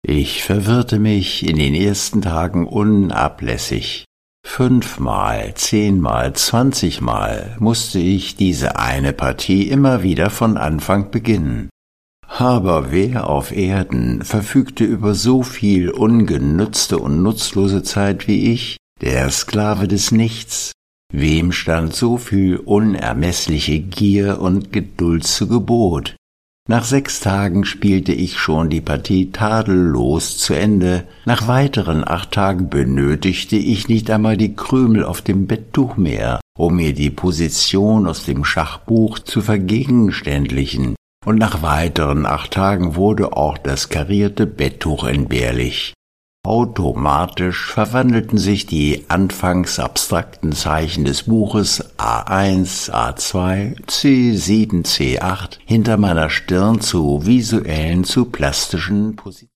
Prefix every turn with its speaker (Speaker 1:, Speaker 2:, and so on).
Speaker 1: Ich verwirrte mich in den ersten Tagen unablässig. 5-mal, 10-mal, 20-mal musste ich diese eine Partie immer wieder von Anfang beginnen. Aber wer auf Erden verfügte über so viel ungenutzte und nutzlose Zeit wie ich, der Sklave des Nichts? Wem stand so viel unermessliche Gier und Geduld zu Gebot? Nach 6 Tagen spielte ich schon die Partie tadellos zu Ende. Nach weiteren 8 Tagen benötigte ich nicht einmal die Krümel auf dem Betttuch mehr, um mir die Position aus dem Schachbuch zu vergegenständlichen. Und nach weiteren 8 Tagen wurde auch das karierte Betttuch entbehrlich. Automatisch verwandelten sich die anfangs abstrakten Zeichen des Buches A1, A2, C7, C8 hinter meiner Stirn zu plastischen Positionen.